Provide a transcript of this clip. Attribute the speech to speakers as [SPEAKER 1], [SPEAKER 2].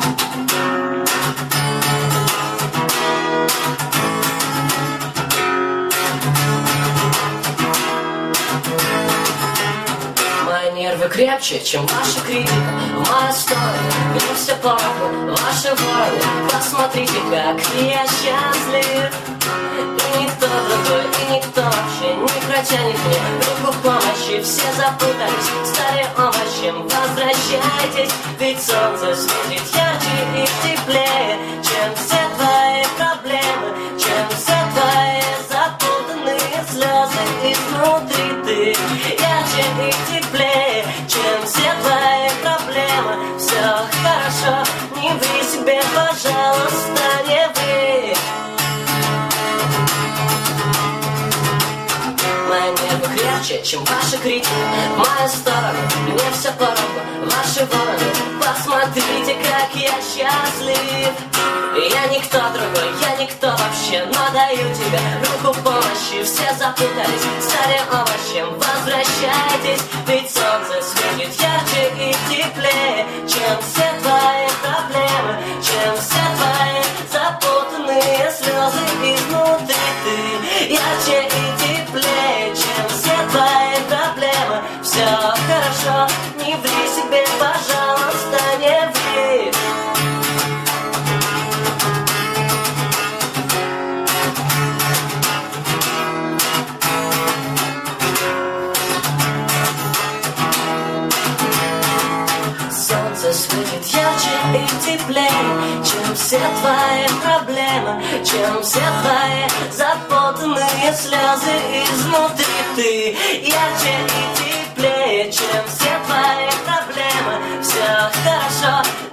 [SPEAKER 1] Нервы крепче, чем ваша критика. В мою сторону, мне все пороху, ваши вороны. Посмотрите, как я счастлив. И никто другой, и никто вообще не протянет мне руку помощи. Все запутались, стали овощем. Возвращайтесь, ведь солнце светит ярче и теплее, чем все твои проблемы, чем все твои запутанные слезы. Изнутри ты ярче и теплее, чем все твои проблемы. Все хорошо, не ври себе, пожалуйста, не ври. Мои нервы крепче, чем ваша критика. В мою сторону, мне все пороху, ваши вороны. Посмотрите, как я счастлив. Я никто другой, я никто вообще, но даю тебе руку помощи. Все запутались, стали овощем. Возвращайтесь, ведь солнце светит ярче и теплее, чем все твои проблемы, чем все твои запутанные слезы. Изнутри ты ярче и теплее, чем все твои проблемы. Все хорошо, не ври себе, пожалуйста, не ври. Солнце светит ярче и теплее, чем все твои проблемы, чем все твои запутанные слезы. Изнутри ты ярче и теплее, чем все твои проблемы. Все хорошо,